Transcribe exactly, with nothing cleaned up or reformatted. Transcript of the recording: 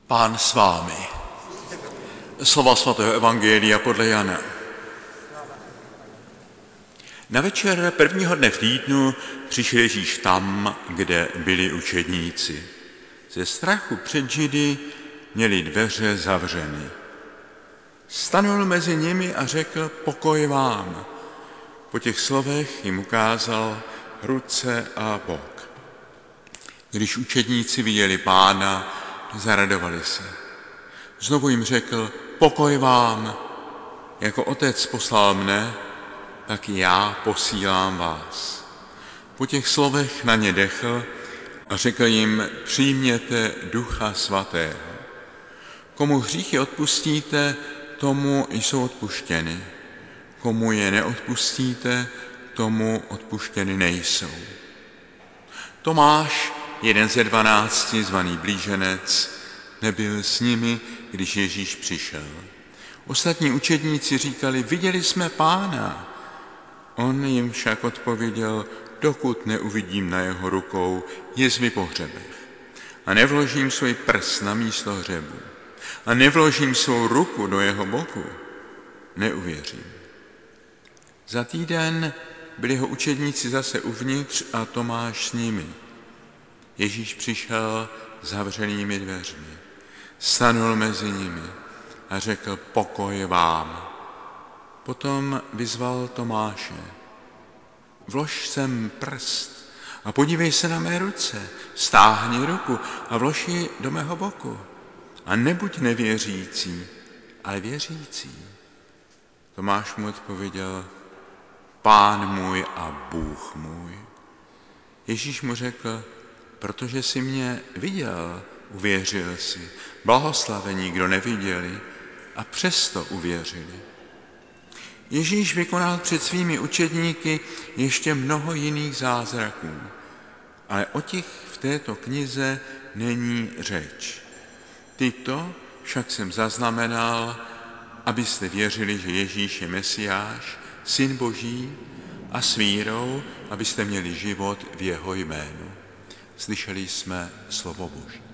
Pán s vámi. Slova svatého evangelia podle Jana. Na večer prvního dne v týdnu přišel Ježíš tam, kde byli učedníci. Ze strachu před Židy měli dveře zavřeny. Stanul mezi nimi a řekl: pokoj vám. Po těch slovech jim ukázal ruce a bok. Když učedníci viděli Pána, zaradovali se. Znovu jim řekl: pokoj vám. Jako Otec poslal mne, tak i já posílám vás. Po těch slovech na ně dechl a řekl jim: přijměte Ducha Svatého. Komu hříchy odpustíte, tomu jsou odpuštěny. Komu je neodpustíte, tomu odpuštěny nejsou. Tomáš, jeden ze dvanácti, zvaný blíženec, nebyl s nimi, když Ježíš přišel. Ostatní učedníci říkali: viděli jsme Pána. On jim však odpověděl: dokud neuvidím na jeho rukou jizvy po hřebech a nevložím svůj prst na místo hřebu a nevložím svou ruku do jeho boku, neuvěřím. Za týden byli jeho učedníci zase uvnitř a Tomáš s nimi. Ježíš přišel zavřenými dveřmi, stanul mezi nimi a řekl: pokoj vám. Potom vyzval Tomáše: vlož sem prst a podívej se na mé ruce, stáhni ruku a vlož ji do mého boku. A nebuď nevěřící, ale věřící. Tomáš mu odpověděl: Pán můj a Bůh můj. Ježíš mu řekl: protože jsi mě viděl, uvěřil jsi. Blahoslavení, kdo neviděli a přesto uvěřili. Ježíš vykonal před svými učedníky ještě mnoho jiných zázraků, ale o těch v této knize není řeč. Tyto však jsem zaznamenal, abyste věřili, že Ježíš je Mesiáš, Syn Boží, a s vírou, abyste měli život v jeho jménu. Slyšeli jsme slovo Boží.